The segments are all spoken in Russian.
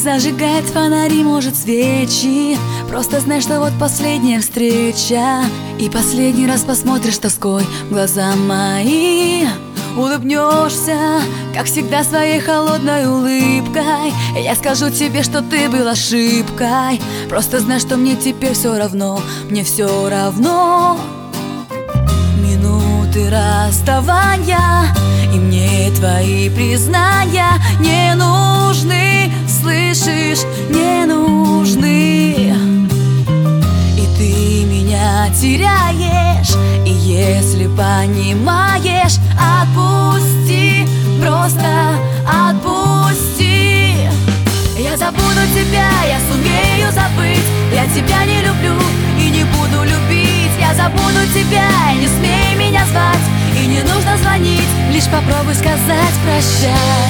Зажигает фонари, может, свечи. Просто знай, что вот последняя встреча, и последний раз посмотришь тоской в глаза мои. Улыбнешься, как всегда, своей холодной улыбкой. Я скажу тебе, что ты был ошибкой. Просто знай, что мне теперь все равно, мне все равно. Минуты расставания, и мне твои признания не нужны, слышишь, не нужны. И ты меня теряешь, и если понимаешь, отпусти, просто отпусти. Я забуду тебя, я сумею забыть. Я тебя не люблю и не буду любить. Я забуду тебя, не смей меня звать. И не нужно звонить, лишь попробуй сказать прощай.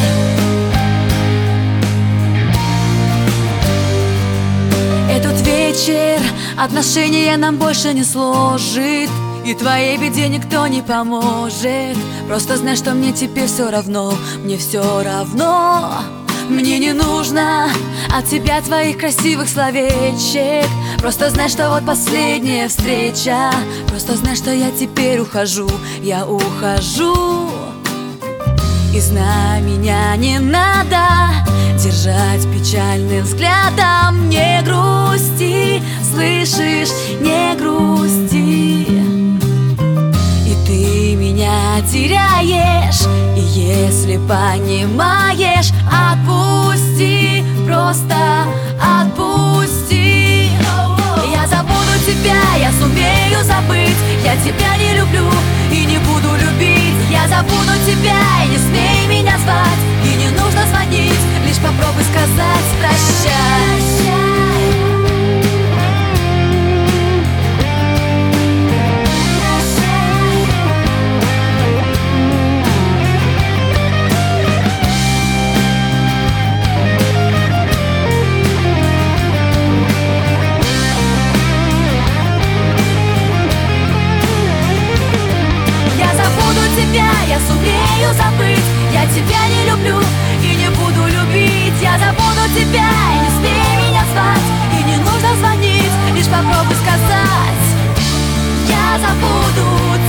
Этот вечер отношения нам больше не сложит, и твоей беде никто не поможет. Просто знай, что мне теперь все равно, мне все равно. Мне не нужно от тебя твоих красивых словечек. Просто знай, что вот последняя встреча. Просто знай, что я теперь ухожу, я ухожу. И знай, меня не надо держать печальным взглядом. Не грусти, слышишь, не грусти. И ты меня теряешь, и если понимаешь, отпусти, просто отпусти. Я забуду тебя, я сумею забыть. Я тебя не люблю и не буду любить. Я забуду тебя, и не смей меня звать. И не нужно звонить, лишь попробуй сказать прощай. Я сумею забыть. Я тебя не люблю и не буду любить. Я забуду тебя, и не смей меня звать. И не нужно звонить, лишь попробуй сказать. Я забуду